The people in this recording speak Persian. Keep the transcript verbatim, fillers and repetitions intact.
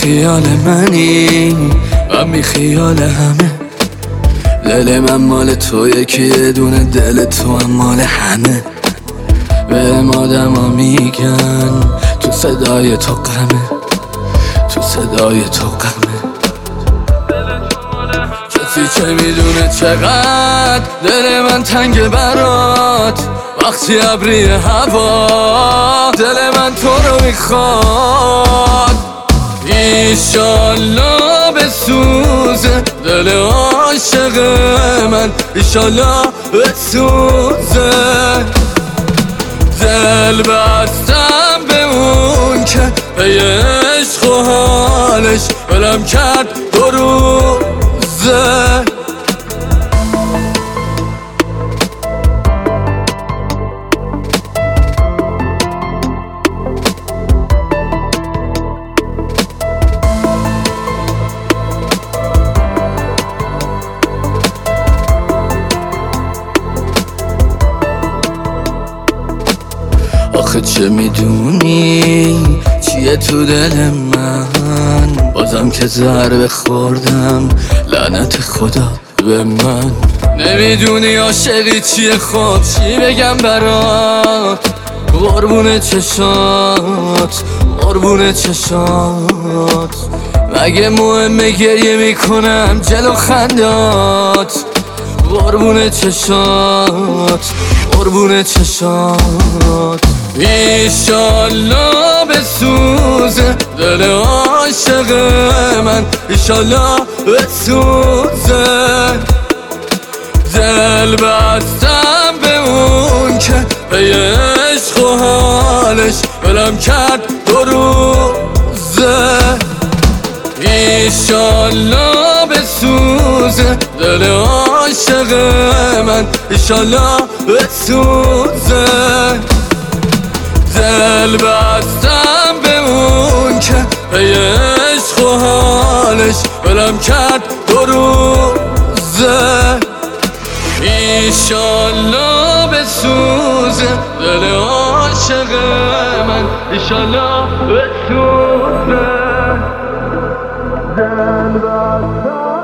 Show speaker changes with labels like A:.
A: خیال منی، من بی خیال همه. دل من مال تو، یکی یه دونه دل تو هم مال همه. به آدما میگن تو صدای تو غمه، تو صدای تو غمه. کسی که میدونه چقدر دل من تنگ برات، وقتی ابری هوا دل من تو رو میخواد. ایشالله بسوزه دل عاشق من، ایشالله بسوزه. دل بستم به اون که به عشق و حالش ولم کرد دو روزه. آخه چه میدونی چیه تو دل من، بازم که ضربه خوردم لعنت خدا به من. نمیدونی عاشقی چیه، خب چی بگم برات؟ قربون چشات، قربون چشات. مگه مهمه گریه میکنم جلو خندات؟ قربون چشات، قربون چشات. ایشالله بسوزه دل عاشق من، ایشالله بسوزه. دل بستم به اون که به عشق و حالش ولم کرد دو روزه. ایشالله بسوزه دل عاشق من، ایشالله بسوزه. دل بستم به اون که به عشق و حالش ولم کرد دو روزه. ایشالله بسوزه دل عاشق من، ایشالله بسوزه. دل بستم